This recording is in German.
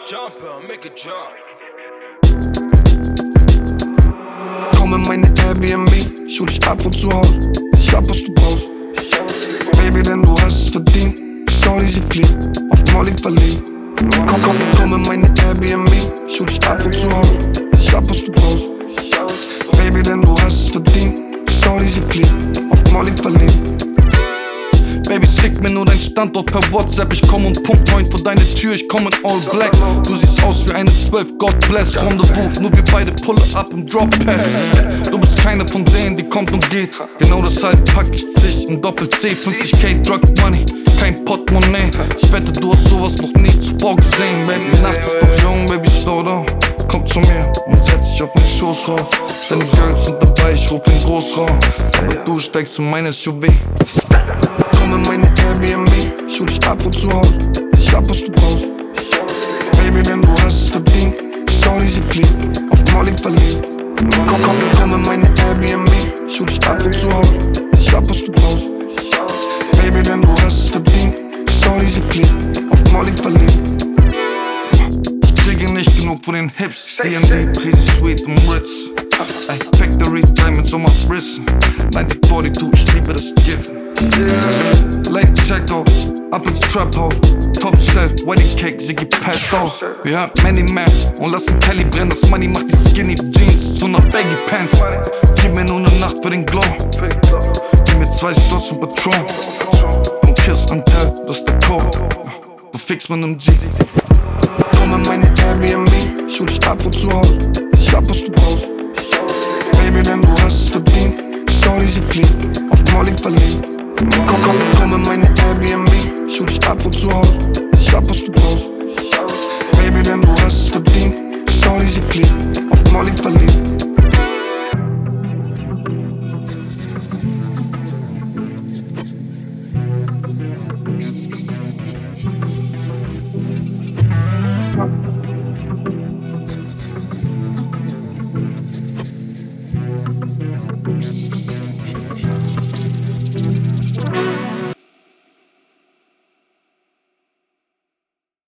Komm in meine Airbnb, schul dich ab und zu Hause. Ich hab, was du brauchst. Baby, denn du hast es verdient. Shorty, sie fliegt, auf Molly verliebt. Komm in meine Airbnb, schul dich ab und zu Hause. Ich hab, was du brauchst. Baby, denn du hast es verdient. Shorty, sie fliegt, auf Molly verliebt. Baby, schick mir nur dein Standort per WhatsApp. Ich komm und Punkt 9 vor deine Tür, ich komm in all black. Du siehst aus wie eine 12, God bless. Rendezvous, nur wir beide pulle up im Drop Pass. Du bist keine von denen, die kommt und geht. Genau deshalb pack ich dich in Doppel-C. 50k Drug Money, kein Portemonnaie. Ich wette, du hast sowas noch nie zuvor gesehen. Baby, die Nacht ist doch jung, Baby, slow down. Komm zu mir und setz dich auf meinen Schoß rauf. Deine Girls sind dabei, ich ruf in Großraum. Aber du steigst in meine SUV. Komm in meine Airbnb, schul dich ab und zu Hause. Ich hab, was du brauchst. Baby, denn du hast es verdient. Shorty, sie fliegt, auf Molly verliebt. Komm in meine Airbnb, schul dich ab und zu Hause. Ich hab, was du brauchst. Baby, denn du hast es verdient. Shorty, sie fliegt, auf Molly verliebt. Ich kriege nicht genug von den Hips. DMD, Prisi, Sweet und Ritz. Ey, Factory, Diamonds on my wrist. 1942, ich liebe das Gift. Late Checkout, ab ins Trap House. Top Shelf, Wedding Cake, sie gibt passed out. Wir haben Many Man und lassen Kelly brennen. Das Money macht die Skinny Jeans zu einer Baggy Pants. Gib mir nur eine Nacht für den Glow. Gib mir 2 Shots von Patron. Und Kiss-Anteil, das ist der Code. Du fix mit nem G. Komm in meine Airbnb, schul dich ab und zu Hause. Ich hab, was du brauchst. Baby, denn du hast es verdient. Shorty, sie fliegt, auf Molly verliebt. Komm in meine Airbnb, schul dich ab und zu Hause. Ich hab, was du brauchst. Baby, denn du hast es verdient. Shorty, sie fliegt, auf Molly verliebt.